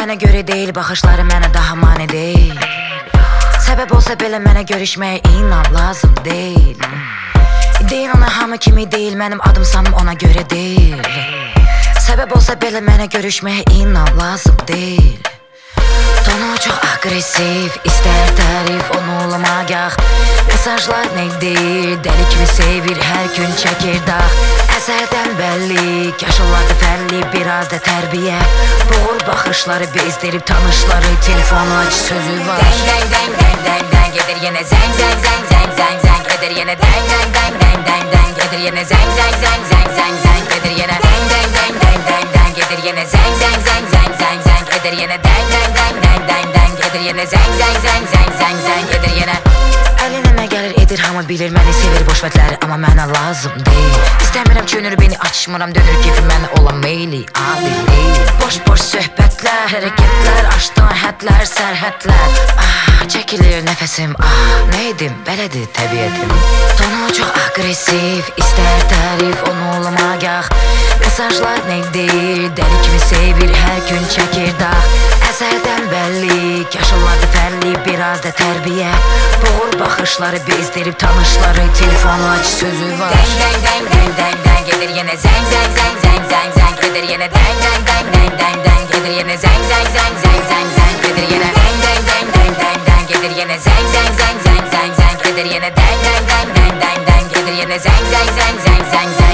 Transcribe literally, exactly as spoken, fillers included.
Mənə görə deyil, baxışları mənə daha mane deyil. Səbəb olsa belə mənə görüşməyə inan lazım deyil. Deyin ona hamı kimi deyil, mənim adım sanım ona görə deyil. Səbəb olsa belə mənə görüşməyə inan lazım deyil. Tonu çox agresif, istər tərif onu olamagah. Mesajlar nə deyir, dəli kimi sevir, hər gün çəkir dağ. Əsərdən bəlli, yaşıllarda fərli, biraz da tərbiyə. Boğur baxışları, bezdirib tanışları, telefonu aç, sözü var. Dəng, dəng, dəng, dəng, dəng, dəng, edir yenə zəng, zəng, zəng, zəng, zəng, zəng, edir yenə dəng, dəng, dəng, dəng, dəng, dəng, edir yenə zəng, zəng, zəng, zəng, zəng, zəng, edir yenə dəng, dəng, dəng, dəng, dəng, dəng, edir yenə zəng, zəng, zəng, zəng, zəng, zəng, edir yenə dəng, dəng, dəng, dəng, dəng, dəng, edir yenə zəng, zəng, zəng, zəng, zəng, zəng, edir yenə. Əlinə nə gəlir edir, hamı bilir məni sevir boşvətləri, amma mənə lazım deyil. İstəmirəm ki önür beni, açmıram dönür keyfim mənə olan meyli, adil deyil. Boş-boş söhbətlər, hərəkətlər, aşdan hədlər, sərhədlər. Ah, çəkilir nəfəsim, ah, nə edim, belədir təbiətim. Tonu çox agresif, istər tərif onu olamagah. Mesajlar nə deyir, dəli kimi sevir, hər gün çəkir dağ. Əsərdən bəlli, yaşıllarda fərli, biraz da tərbiyə. Boğur baxışları, bezdirib tanışları, telefonu aç, sözü var. Dəng, dəng, dəng, dəng, dəng, dəng, edir yenə zəng, zəng, zəng, zəng, zəng, zəng, edir yenə dəng, dəng, dəng, dəng, dəng, dəng, edir yenə zəng, zəng, zəng, zəng, zəng, zəng, edir yenə dəng, dəng, dəng, dəng, dəng, dəng, edir yenə zəng, zəng, zəng, zəng, zəng, zəng, edir yenə dəng, dəng, dəng, dəng, dəng, dəng, edir yenə zəng, zəng, zəng, zəng, zəng, zəng.